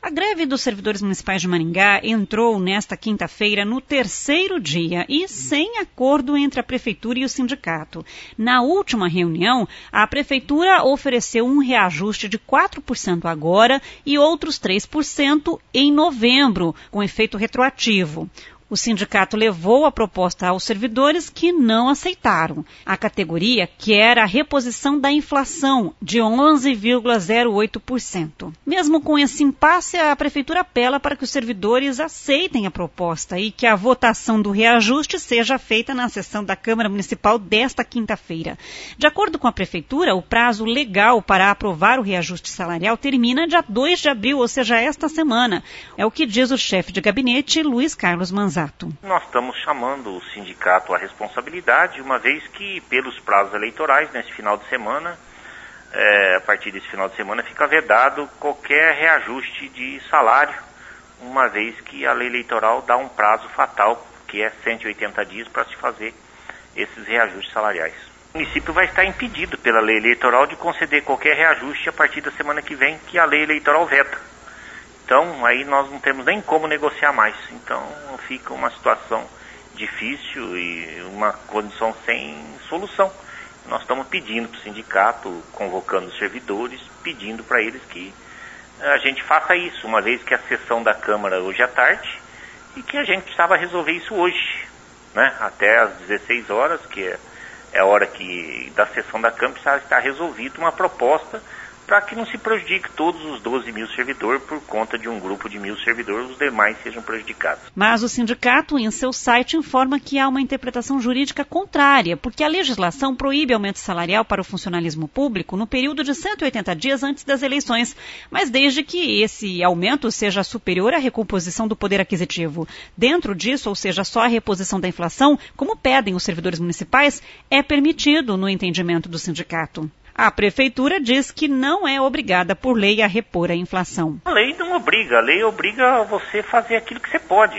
A greve dos servidores municipais de Maringá entrou nesta quinta-feira no terceiro dia e sem acordo entre a Prefeitura e o sindicato. Na última reunião, a Prefeitura ofereceu um reajuste de 4% agora e outros 3% em novembro, com efeito retroativo. O sindicato levou a proposta aos servidores que não aceitaram. A categoria quer a reposição da inflação de 11,08%. Mesmo com esse impasse, a Prefeitura apela para que os servidores aceitem a proposta e que a votação do reajuste seja feita na sessão da Câmara Municipal desta quinta-feira. De acordo com a Prefeitura, o prazo legal para aprovar o reajuste salarial termina dia 2 de abril, ou seja, esta semana. É o que diz o chefe de gabinete, Luiz Carlos Manzato. Nós estamos chamando o sindicato à responsabilidade, uma vez que pelos prazos eleitorais, nesse final de semana, a partir desse final de semana, fica vedado qualquer reajuste de salário, uma vez que a lei eleitoral dá um prazo fatal, que é 180 dias para se fazer esses reajustes salariais. O município vai estar impedido pela lei eleitoral de conceder qualquer reajuste a partir da semana que vem, que a lei eleitoral veta. Então, aí nós não temos nem como negociar mais. Então, fica uma situação difícil e uma condição sem solução. Nós estamos pedindo para o sindicato, convocando os servidores, pedindo para eles que a gente faça isso, uma vez que a sessão da Câmara hoje à tarde e que a gente precisava resolver isso hoje, né? Até às 16 horas, que é a hora da sessão da Câmara, precisava estar resolvida uma proposta para que não se prejudique todos os 12 mil servidores por conta de um grupo de 1.000 servidores, os demais sejam prejudicados. Mas o sindicato, em seu site, informa que há uma interpretação jurídica contrária, porque a legislação proíbe aumento salarial para o funcionalismo público no período de 180 dias antes das eleições, mas desde que esse aumento seja superior à recomposição do poder aquisitivo. Dentro disso, ou seja, só a reposição da inflação, como pedem os servidores municipais, é permitido no entendimento do sindicato. A Prefeitura diz que não é obrigada por lei a repor a inflação. A lei não obriga, a lei obriga você a fazer aquilo que você pode.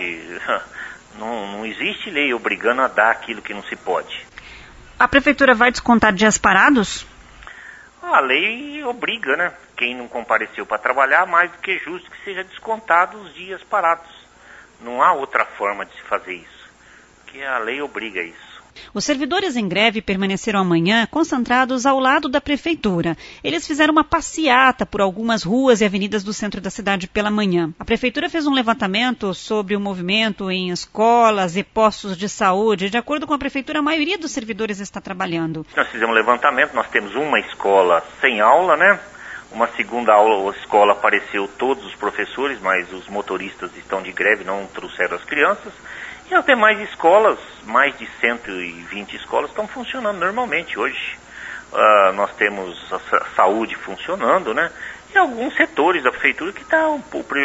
Não existe lei obrigando a dar aquilo que não se pode. A Prefeitura vai descontar dias parados? A lei obriga, né? Quem não compareceu para trabalhar, mais do que justo que seja descontado os dias parados. Não há outra forma de se fazer isso, porque a lei obriga isso. Os servidores em greve permaneceram amanhã concentrados ao lado da Prefeitura. Eles fizeram uma passeata por algumas ruas e avenidas do centro da cidade pela manhã. A Prefeitura fez um levantamento sobre o movimento em escolas e postos de saúde. De acordo com a Prefeitura, a maioria dos servidores está trabalhando. Nós fizemos um levantamento, nós temos uma escola sem aula, né? Uma segunda aula, a escola apareceu todos os professores, mas os motoristas estão de greve, não trouxeram as crianças. E as demais escolas, mais de 120 escolas, estão funcionando normalmente hoje. Nós temos a saúde funcionando, né? E alguns setores da Prefeitura que estão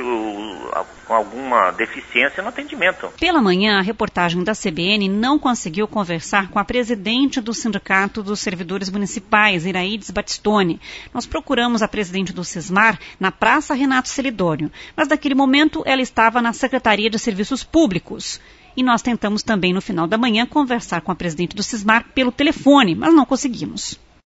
com alguma deficiência no atendimento. Pela manhã, a reportagem da CBN não conseguiu conversar com a presidente do Sindicato dos Servidores Municipais, Iraides Batistoni. Nós procuramos a presidente do Sismar na Praça Renato Celidônio, mas naquele momento ela estava na Secretaria de Serviços Públicos. E nós tentamos também, no final da manhã, conversar com a presidente do Sismar pelo telefone, mas não conseguimos.